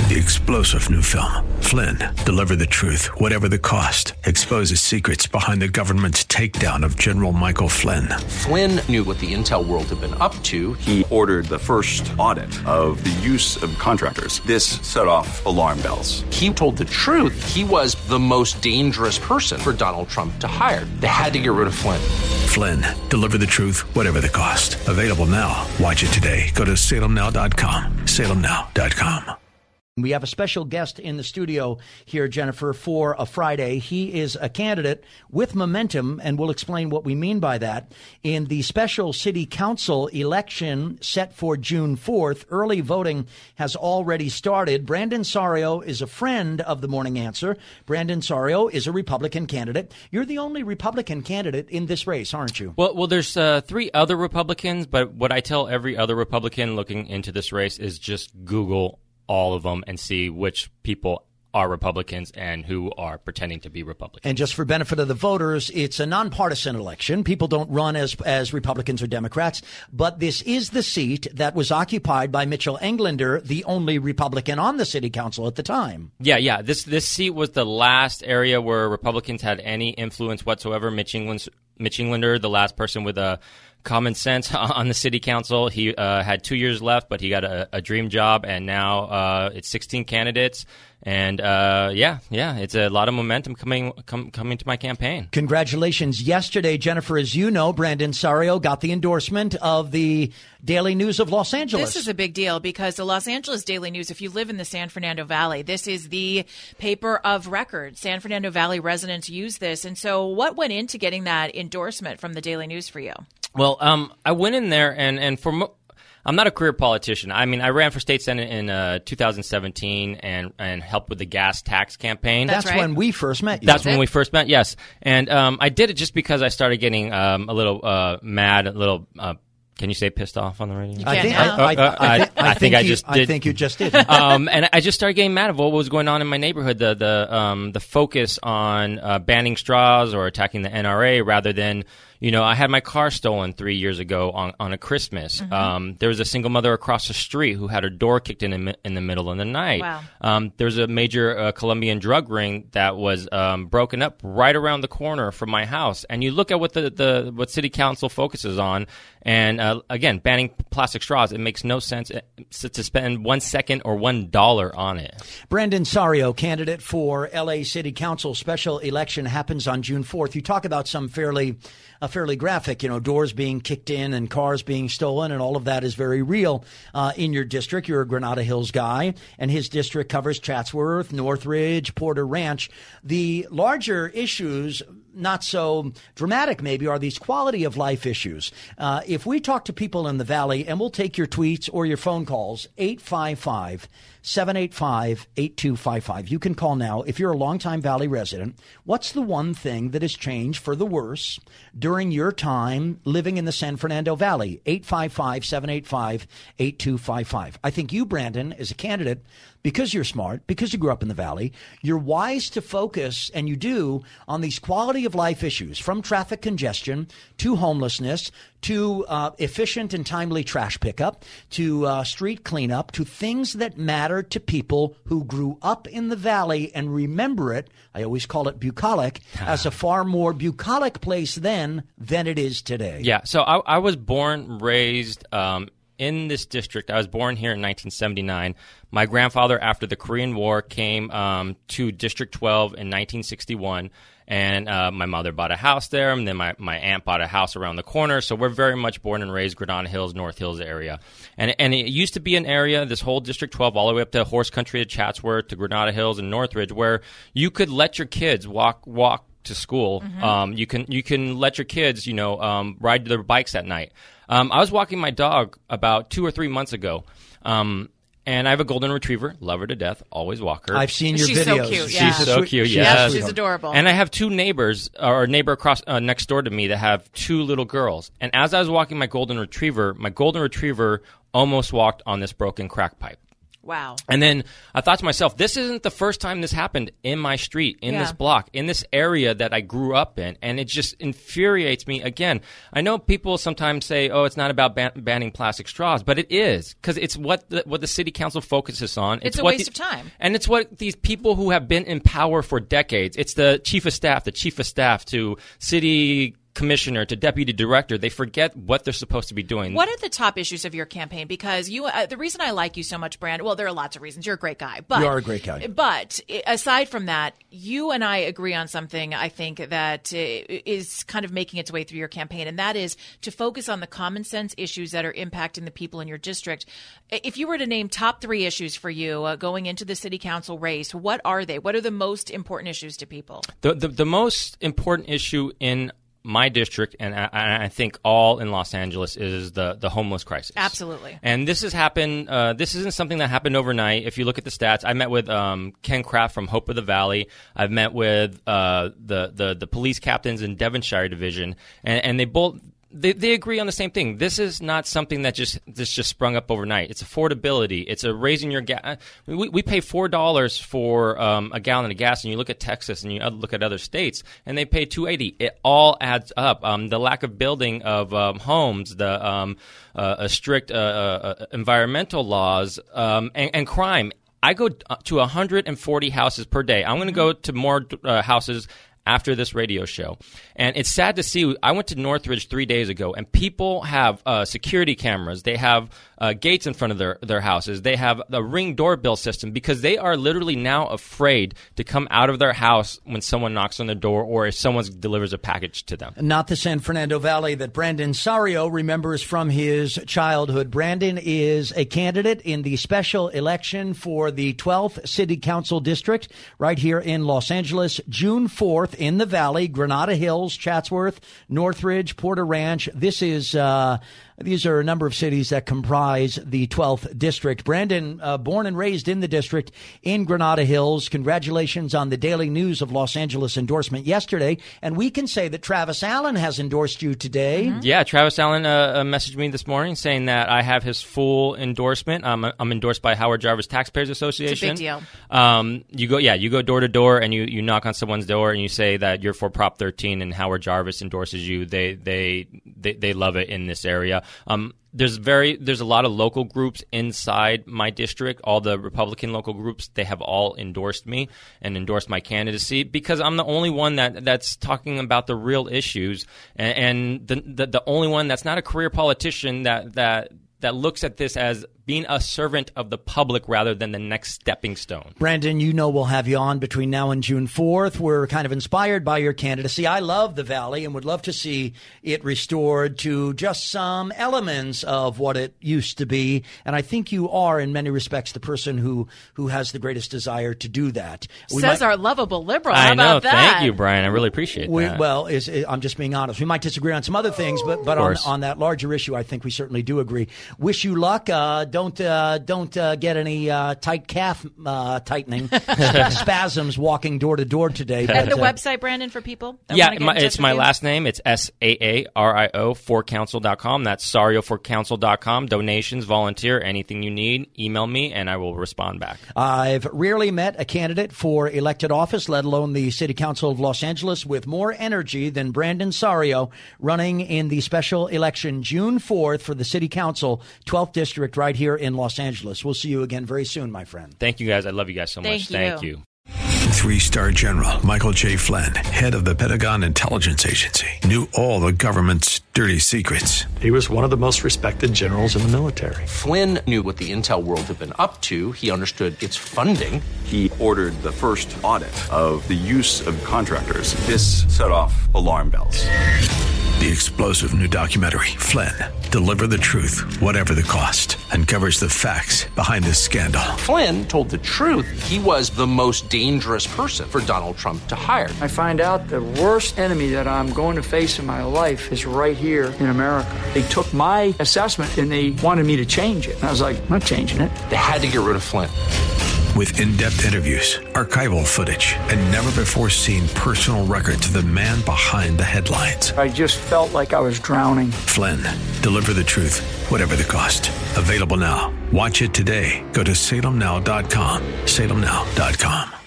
The explosive new film, Flynn, deliver the truth, whatever the cost, exposes secrets behind the government's takedown of General Michael Flynn. Flynn knew what the intel world had been up to. He ordered the first audit of the use of contractors. This set off alarm bells. He told the truth. He was the most dangerous person for Donald Trump to hire. They had to get rid of Flynn. Flynn, deliver the truth, whatever the cost. Available now. Watch it today. Go to salemnow.com. salemnow.com. We have a special guest in the studio here, Jennifer, for a Friday. He is a candidate with momentum, and we'll explain what we mean by that. In the special city council election set for June 4th, early voting has already started. Brandon Sario is a friend of the Morning Answer. Brandon Sario is a Republican candidate. You're the only Republican candidate in this race, aren't you? Well, there's three other Republicans, but what I tell every other Republican looking into this race is just Google all of them and see which people are Republicans and who are pretending to be Republicans. And just for benefit of the voters, it's a nonpartisan election. People don't run as Republicans or Democrats, but this is the seat that was occupied by Mitchell Englander, the only Republican on the city council at the time. Yeah. This seat was the last area where Republicans had any influence whatsoever. Mitch Englander, the last person with a common sense on the city council. He had 2 years left, but he got a dream job, and now it's 16 candidates. And it's a lot of momentum coming to my campaign. Congratulations. Yesterday, Jennifer, as you know, Brandon Sario got the endorsement of the Daily News of Los Angeles. This is a big deal because the Los Angeles Daily News, if you live in the San Fernando Valley, this is the paper of record. San Fernando Valley residents use this. And so what went into getting that endorsement from the Daily News for you? Well, I went in there and I'm not a career politician. I mean, I ran for state senate in 2017 and helped with the gas tax campaign. That's right. When we first met you. That's when we first met, yes. And I did it just because I started getting a little mad, a little can you say pissed off on the radio? I think I just did. I think you just did. And I just started getting mad of what was going on in my neighborhood. The focus on banning straws or attacking the NRA rather than, I had my car stolen 3 years ago on a Christmas. Mm-hmm. There was a single mother across the street who had her door kicked in the middle of the night. Wow. There was a major Colombian drug ring that was broken up right around the corner from my house. And you look at what what city council focuses on, and again, banning plastic straws. It makes no sense to spend 1 second or $1 on it. Brandon Sario, candidate for L.A. City Council. Special election happens on June 4th. You talk about some fairly graphic, doors being kicked in and cars being stolen, and all of that is very real in your district. You're a Granada Hills guy, and his district covers Chatsworth, Northridge, Porter Ranch. The larger issues, not so dramatic maybe, are these quality of life issues. If we talk to people in the Valley, and we'll take your tweets or your phone calls, 855-785-8255. You can call now. If you're a longtime Valley resident, what's the one thing that has changed for the worse during your time living in the San Fernando Valley? 855-785-8255. I think you, Brandon, as a candidate, because you're smart, because you grew up in the Valley, you're wise to focus, and you do, on these quality of life issues, from traffic congestion to homelessness to efficient and timely trash pickup to street cleanup to things that matter to people who grew up in the Valley and remember it. I always call it bucolic, as a far more bucolic place then than it is today. Yeah, so I was born, raised in this district. I was born here in 1979. My grandfather, after the Korean War, came to District 12 in 1961, and my mother bought a house there, and then my aunt bought a house around the corner. So we're very much born and raised Granada Hills, North Hills area. And it used to be an area, this whole District 12, all the way up to Horse Country, to Chatsworth, to Granada Hills and Northridge, where you could let your kids walk to school. Mm-hmm. You can let your kids, ride their bikes at night. I was walking my dog about 2 or 3 months ago, and I have a golden retriever, love her to death, always walk her. I've seen your She's videos. So cute, yeah. She's so cute, yes. She's adorable. And I have two neighbors, or a neighbor across next door to me, that have two little girls. And as I was walking my golden retriever almost walked on this broken crack pipe. Wow. And then I thought to myself, this isn't the first time this happened in my street, in this block, in this area that I grew up in. And it just infuriates me. Again, I know people sometimes say, oh, it's not about banning plastic straws, but it is, because it's what the city council focuses on. It's a waste of time. And it's what these people who have been in power for decades, it's the chief of staff to city commissioner to deputy director, they forget what they're supposed to be doing. What are the top issues of your campaign? Because you, the reason I like you so much, Brandon, well, there are lots of reasons. You're a great guy. But, you are a great guy. But aside from that, you and I agree on something, I think, that is kind of making its way through your campaign, and that is to focus on the common sense issues that are impacting the people in your district. If you were to name top 3 issues for you going into the city council race, what are they? What are the most important issues to people? The most important issue in my district, and I think all in Los Angeles, is the homeless crisis. Absolutely. And this has happened. This isn't something that happened overnight. If you look at the stats, I met with Ken Kraft from Hope of the Valley. I've met with the police captains in Devonshire Division, and they both. They agree on the same thing. This is not something that just sprung up overnight. It's affordability. It's a raising your gas. We pay $4 for a gallon of gas, and you look at Texas and you look at other states, and they pay $2.80. It all adds up. The lack of building of homes, the strict environmental laws, and crime. I go to 140 houses per day. I'm going to go to more houses after this radio show. And it's sad to see. I went to Northridge 3 days ago, and people have security cameras. They have gates in front of their houses. They have a Ring doorbell system because they are literally now afraid to come out of their house when someone knocks on their door or if someone delivers a package to them. Not the San Fernando Valley that Brandon Sario remembers from his childhood. Brandon is a candidate in the special election for the 12th City Council District right here in Los Angeles, June 4th. In the Valley, Granada Hills, Chatsworth, Northridge, Porter Ranch. These are a number of cities that comprise the 12th district. Brandon, born and raised in the district in Granada Hills. Congratulations on the Daily News of Los Angeles endorsement yesterday. And we can say that Travis Allen has endorsed you today. Mm-hmm. Yeah, Travis Allen messaged me this morning saying that I have his full endorsement. I'm endorsed by Howard Jarvis Taxpayers Association. It's a big deal. You go door to door and you knock on someone's door and you say that you're for Prop 13 and Howard Jarvis endorses you. They love it in this area. There's a lot of local groups inside my district. All the Republican local groups, they have all endorsed me and endorsed my candidacy because I'm the only one that's talking about the real issues and the only one that's not a career politician that looks at this as being a servant of the public rather than the next stepping stone. Brandon, we'll have you on between now and June 4th. We're kind of inspired by your candidacy. I love the Valley and would love to see it restored to just some elements of what it used to be. And I think you are, in many respects, the person who has the greatest desire to do that. Says our lovable liberal. How about I know. that? Thank you, Brian. I really appreciate that. Well, I'm just being honest. We might disagree on some other things, but on that larger issue, I think we certainly do agree. Wish you luck. Don't get any tight calf tightening spasms walking door to door today. And the website, Brandon, for people? It's my last name. It's SAARIO forcouncil.com. That's sarioforcouncil.com. Donations, volunteer, anything you need, email me, and I will respond back. I've rarely met a candidate for elected office, let alone the City Council of Los Angeles, with more energy than Brandon Sario running in the special election June 4th for the City Council, 12th District, right here in Los Angeles. We'll see you again very soon, my friend. Thank you, guys. I love you guys so much. Thank you. 3-star General Michael J. Flynn, head of the Pentagon Intelligence Agency, knew all the government's dirty secrets. He was one of the most respected generals in the military. Flynn knew what the intel world had been up to. He understood its funding. He ordered the first audit of the use of contractors. This set off alarm bells. The explosive new documentary, Flynn, Deliver the Truth, Whatever the Cost, uncovers the facts behind this scandal. Flynn told the truth. He was the most dangerous person for Donald Trump to hire. I find out the worst enemy that I'm going to face in my life is right here in America. They took my assessment and they wanted me to change it. And I was like, I'm not changing it. They had to get rid of Flynn. With in-depth interviews, archival footage, and never-before-seen personal records of the man behind the headlines. I just felt like I was drowning. Flynn, Deliver the Truth, Whatever the Cost. Available now. Watch it today. Go to salemnow.com. salemnow.com.